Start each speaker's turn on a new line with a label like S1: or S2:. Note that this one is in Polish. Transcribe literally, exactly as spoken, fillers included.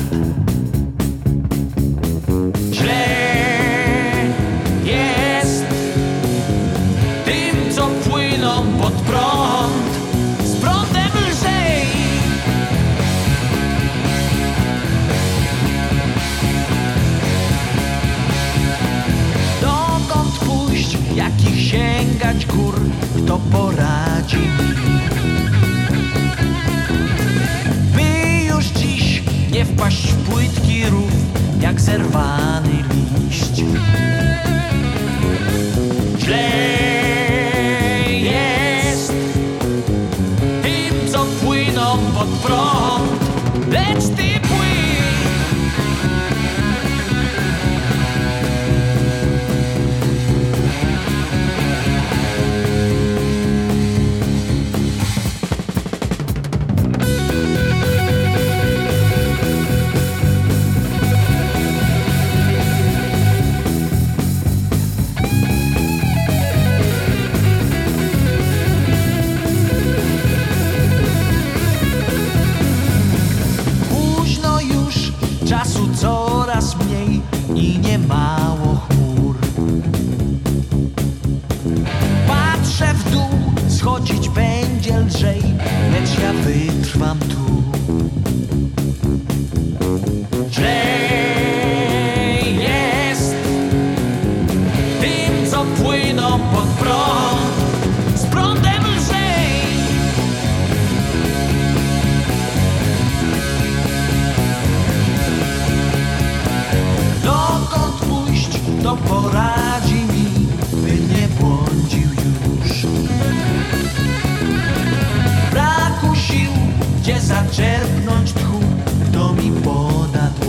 S1: Źle jest tym, co płyną pod prąd, z prądem lżej. Dokąd pójść, jakich sięgać gór, kto poradzi mi? By już dziś nie wpaść w płytki rów, jak zerwany liść. Źle jest tym, co płyną pod prąd, lecz ty płyń. Czasu coraz mniej i nie mało chmur. Patrzę w dół, schodzić będzie lżej, lecz ja wytrwam tu. Źle jest tym, co płyną pod prąd, z prądem lżej. Kto poradzi mi, by nie błądził już? Braku sił, gdzie zaczerpnąć tchu, kto mi poda.